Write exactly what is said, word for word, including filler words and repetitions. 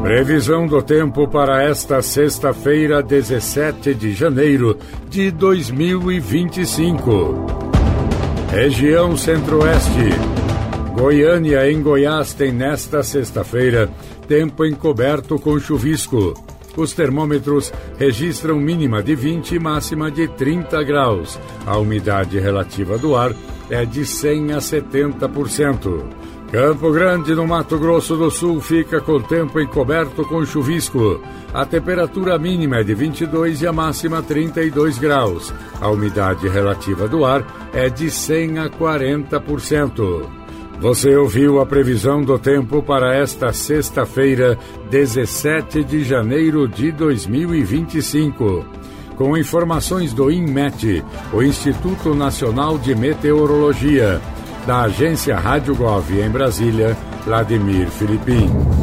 Previsão do tempo para esta sexta-feira, dezessete de janeiro de dois mil e vinte e cinco. Região Centro-Oeste. Goiânia, em Goiás, tem nesta sexta-feira tempo encoberto com chuvisco. Os termômetros registram mínima de vinte e máxima de trinta graus. A umidade relativa do ar é de cem a setenta por cento. Campo Grande, no Mato Grosso do Sul, fica com tempo encoberto com chuvisco. A temperatura mínima é de vinte e dois e a máxima trinta e dois graus. A umidade relativa do ar é de cem a quarenta por cento. Você ouviu a previsão do tempo para esta sexta-feira, dezessete de janeiro de dois mil e vinte e cinco. Com informações do INMET, o Instituto Nacional de Meteorologia. Da agência Rádio Gov em Brasília, Vladimir Filipim.